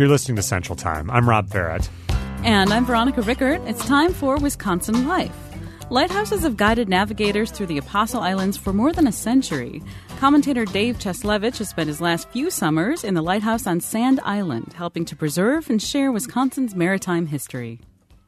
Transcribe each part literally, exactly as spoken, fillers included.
You're listening to Central Time. I'm Rob Barrett. And I'm Veronica Rickert. It's time for Wisconsin Life. Lighthouses have guided navigators through the Apostle Islands for more than a century. Commentator Dave Cheslevich has spent his last few summers in the lighthouse on Sand Island, helping to preserve and share Wisconsin's maritime history.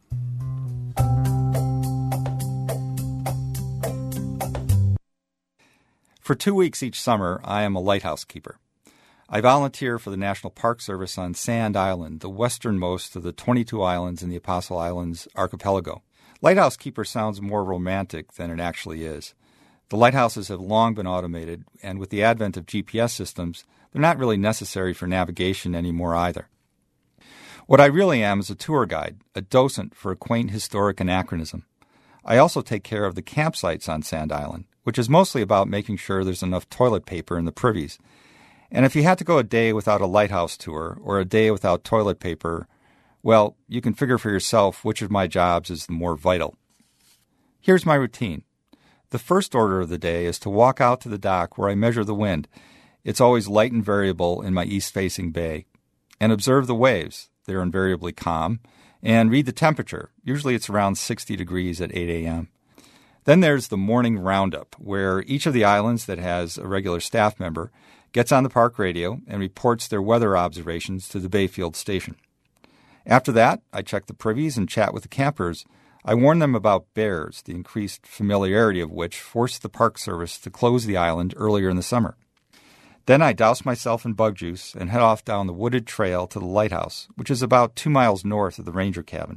For two weeks each summer, I am a lighthouse keeper. I volunteer for the National Park Service on Sand Island, the westernmost of the twenty-two islands in the Apostle Islands archipelago. Lighthouse keeper sounds more romantic than it actually is. The lighthouses have long been automated, and with the advent of G P S systems, they're not really necessary for navigation anymore either. What I really am is a tour guide, a docent for a quaint historic anachronism. I also take care of the campsites on Sand Island, which is mostly about making sure there's enough toilet paper in the privies. And if you had to go a day without a lighthouse tour or a day without toilet paper, well, you can figure for yourself which of my jobs is the more vital. Here's my routine. The first order of the day is to walk out to the dock where I measure the wind. It's always light and variable in my east-facing bay. And observe the waves. They're invariably calm. And read the temperature. Usually it's around sixty degrees at eight a.m. Then there's the morning roundup, where each of the islands that has a regular staff member gets on the park radio and reports their weather observations to the Bayfield station. After that, I check the privies and chat with the campers. I warn them about bears, the increased familiarity of which forced the Park Service to close the island earlier in the summer. Then I douse myself in bug juice and head off down the wooded trail to the lighthouse, which is about two miles north of the ranger cabin.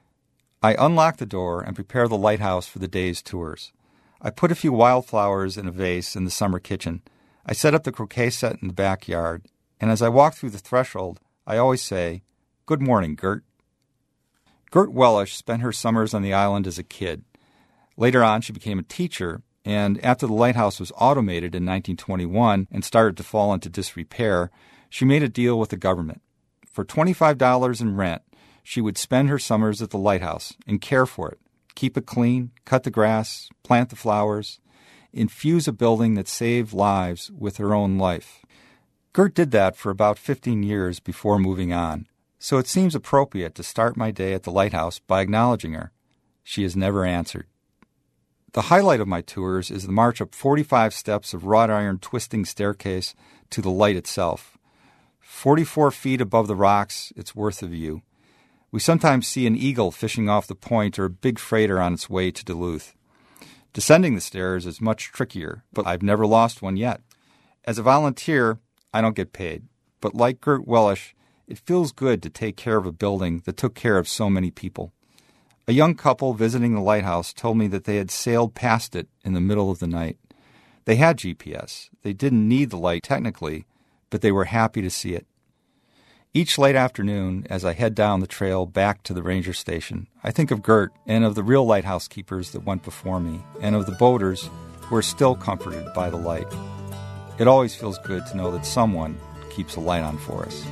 I unlock the door and prepare the lighthouse for the day's tours. I put a few wildflowers in a vase in the summer kitchen. I set up the croquet set in the backyard, and as I walk through the threshold, I always say, "Good morning, Gert." Gert Wellish spent her summers on the island as a kid. Later on, she became a teacher, and after the lighthouse was automated in nineteen twenty-one and started to fall into disrepair, she made a deal with the government. For twenty-five dollars in rent, she would spend her summers at the lighthouse and care for it, keep it clean, cut the grass, plant the flowers, infuse a building that saved lives with her own life. Gert did that for about fifteen years before moving on. So it seems appropriate to start my day at the lighthouse by acknowledging her. She has never answered. The highlight of my tours is the march up forty-five steps of wrought iron twisting staircase to the light itself. forty-four feet above the rocks, it's worth a view. We sometimes see an eagle fishing off the point or a big freighter on its way to Duluth. Descending the stairs is much trickier, but I've never lost one yet. As a volunteer, I don't get paid, but like Gert Wellish, it feels good to take care of a building that took care of so many people. A young couple visiting the lighthouse told me that they had sailed past it in the middle of the night. They had G P S. They didn't need the light technically, but they were happy to see it. Each late afternoon, as I head down the trail back to the ranger station, I think of Gert and of the real lighthouse keepers that went before me, and of the boaters who are still comforted by the light. It always feels good to know that someone keeps a light on for us.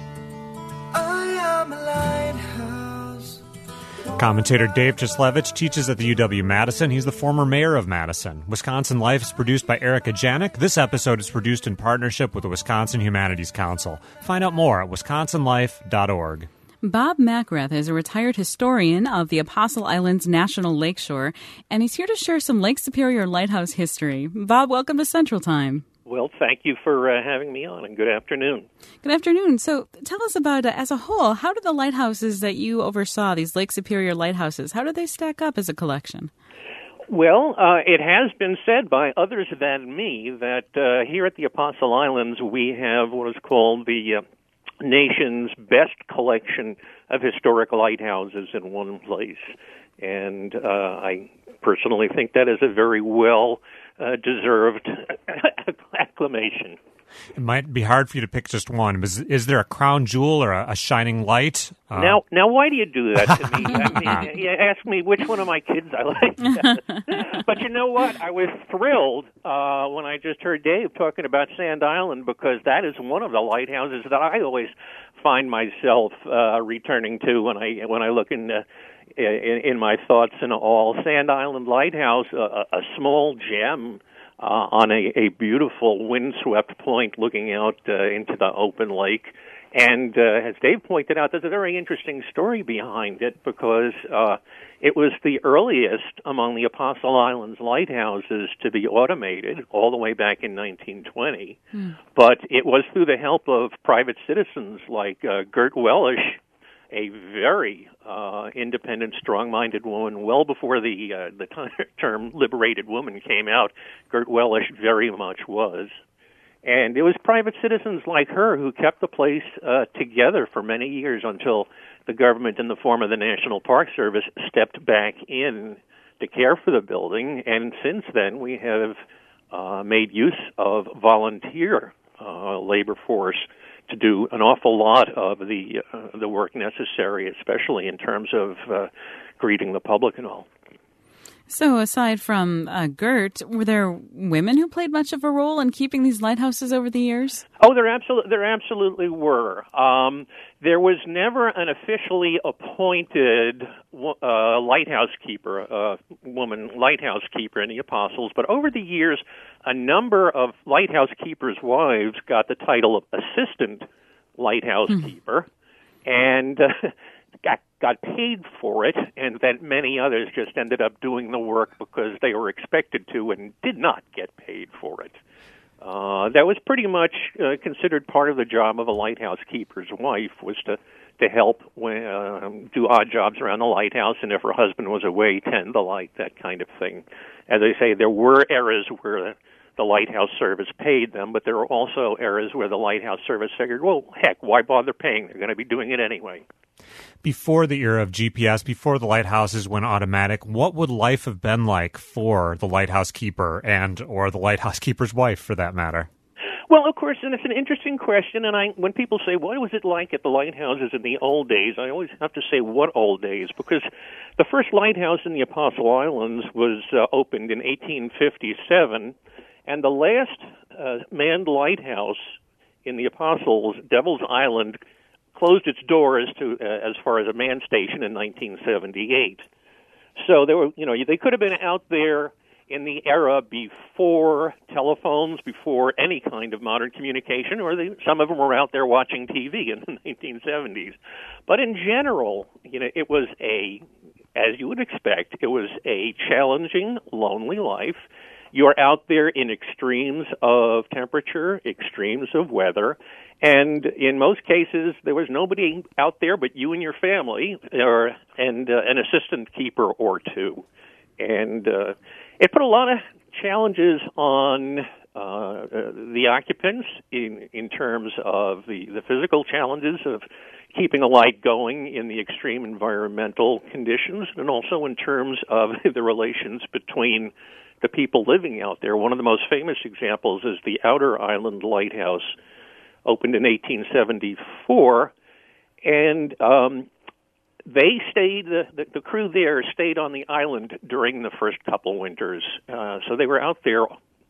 Commentator Dave Cheslevich teaches at the U W-Madison. He's the former mayor of Madison. Wisconsin Life is produced by Erica Janik. This episode is produced in partnership with the Wisconsin Humanities Council. Find out more at wisconsin life dot org. Bob Macrath is a retired historian of the Apostle Islands National Lakeshore, and he's here to share some Lake Superior Lighthouse history. Bob, welcome to Central Time. Well, thank you for uh, having me on, and good afternoon. Good afternoon. So tell us about, uh, as a whole, how did the lighthouses that you oversaw, these Lake Superior lighthouses, how did they stack up as a collection? Well, uh, it has been said by others than me that uh, here at the Apostle Islands we have what is called the uh, nation's best collection of historic lighthouses in one place. And uh, I personally think that is a very well Uh, deserved acclamation. It might be hard for you to pick just one. Is, is there a crown jewel or a, a shining light? Uh, now, now, why do you do that to me? I mean, you ask me which one of my kids I like. But you know what? I was thrilled uh, when I just heard Dave talking about Sand Island, because that is one of the lighthouses that I always find myself uh, returning to when I when I look in. Uh, In, in my thoughts and all. Sand Island Lighthouse, a, a small gem uh, on a, a beautiful windswept point looking out uh, into the open lake. And uh, as Dave pointed out, there's a very interesting story behind it because uh, it was the earliest among the Apostle Islands lighthouses to be automated all the way back in nineteen twenty. Hmm. But it was through the help of private citizens like uh, Gert Wellisch, a very uh, independent, strong-minded woman, well before the uh, the term liberated woman came out. Gert Wellisch very much was. And it was private citizens like her who kept the place uh, together for many years until the government, in the form of the National Park Service, stepped back in to care for the building. And since then, we have uh, made use of volunteer uh, labor force to do an awful lot of the uh, the work necessary, especially in terms of uh, greeting the public and all. So aside from uh, Gert, were there women who played much of a role in keeping these lighthouses over the years? Oh, there absolutely there absolutely were. Um, there was never an officially appointed uh, lighthouse keeper, a uh, woman lighthouse keeper in the Apostles, but over the years, a number of lighthouse keepers' wives got the title of assistant lighthouse hmm. keeper, and uh, got got paid for it, and that many others just ended up doing the work because they were expected to and did not get paid for it. Uh, that was pretty much uh, considered part of the job of a lighthouse keeper's wife, was to, to help when, uh, do odd jobs around the lighthouse, and if her husband was away, tend the light, that kind of thing. As I say, there were eras where the lighthouse service paid them, but there were also eras where the lighthouse service figured, well, heck, why bother paying? They're going to be doing it anyway. Before the era of G P S, before the lighthouses went automatic, what would life have been like for the lighthouse keeper and or the lighthouse keeper's wife, for that matter? Well, of course, and it's an interesting question, and I, when people say, what was it like at the lighthouses in the old days, I always have to say, what old days? Because the first lighthouse in the Apostle Islands was uh, opened in eighteen fifty-seven, and the last uh, manned lighthouse in the Apostles, Devil's Island, closed its doors to uh, as far as a man station in nineteen seventy-eight. So they were, you know, they could have been out there in the era before telephones, before any kind of modern communication, or they, some of them were out there watching T V in the nineteen seventies. But in general, you know, it was a, as you would expect, it was a challenging, lonely life. You're out there in extremes of temperature, extremes of weather, and in most cases, there was nobody out there but you and your family, or and uh, an assistant keeper or two. And uh, it put a lot of challenges on uh, the occupants in in terms of the, the physical challenges of keeping a light going in the extreme environmental conditions, and also in terms of the relations between the people living out there. One of the most famous examples is the Outer Island Lighthouse, opened in eighteen seventy-four, and um, they stayed, the, the, the crew there stayed on the island during the first couple winters. Uh, so they were out there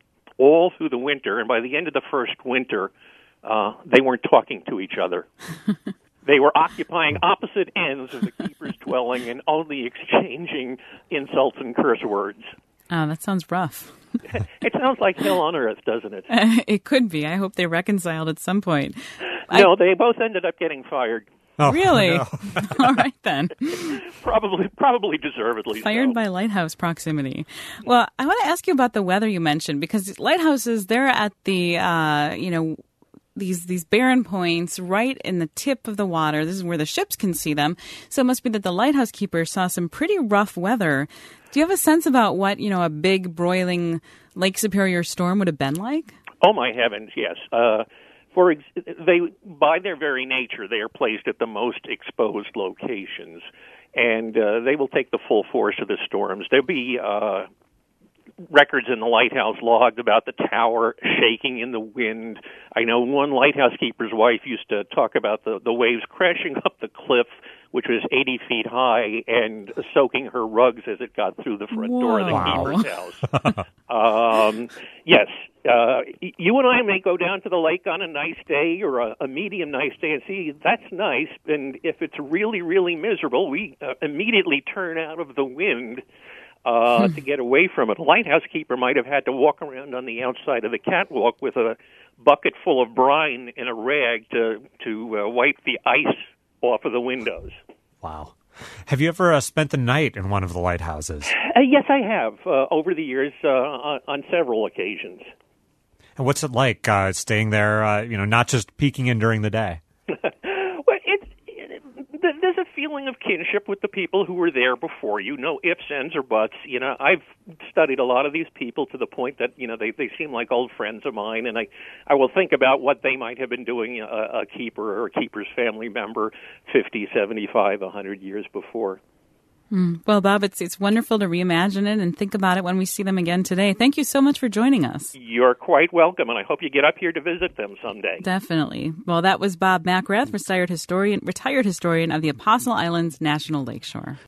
all through the winter, and by the end of the first winter, uh, they weren't talking to each other. They were occupying opposite ends of the keeper's dwelling and only exchanging insults and curse words. Oh, that sounds rough. It sounds like hell on earth, doesn't it? Uh, it could be. I hope they reconciled at some point. No, I... they both ended up getting fired. Oh, really? No. All right, then. Probably probably deservedly Fired so. by lighthouse proximity. Well, I want to ask you about the weather you mentioned, because lighthouses, they're at the, uh, you know, these these barren points right in the tip of the water. This is where the ships can see them. So it must be that the lighthouse keeper saw some pretty rough weather. Do you have a sense about what, you know, a big broiling Lake Superior storm would have been like? Oh, my heavens, yes. Uh, for ex- they, by their very nature, they are placed at the most exposed locations, and uh, they will take the full force of the storms. There'll be uh, records in the lighthouse logged about the tower shaking in the wind. I know one lighthouse keeper's wife used to talk about the, the waves crashing up the cliff, which was eighty feet high, and soaking her rugs as it got through the front Whoa. door of the Wow. keeper's house. um, yes, uh, you and I may go down to the lake on a nice day or a, a medium nice day and see, that's nice, and if it's really, really miserable, we uh, immediately turn out of the wind uh, to get away from it. A lighthouse keeper might have had to walk around on the outside of the catwalk with a bucket full of brine in a rag to to uh, wipe the ice off of the windows. Wow. Have you ever uh, spent the night in one of the lighthouses? Uh, yes, I have, uh, over the years, uh, on, on several occasions. And what's it like uh, staying there, uh, you know, not just peeking in during the day? Well, it's, it, there's a feeling of kinship with the people who were there before you. No ifs, ands, or buts. You know, I've studied a lot of these people to the point that, you know, they, they seem like old friends of mine, and I, I will think about what they might have been doing, a, a keeper or a keeper's family member fifty, seventy-five, one hundred years before. Mm. Well, Bob, it's it's wonderful to reimagine it and think about it when we see them again today. Thank you so much for joining us. You're quite welcome, and I hope you get up here to visit them someday. Definitely. Well, that was Bob McRath, retired historian, retired historian of the Apostle Islands National Lakeshore.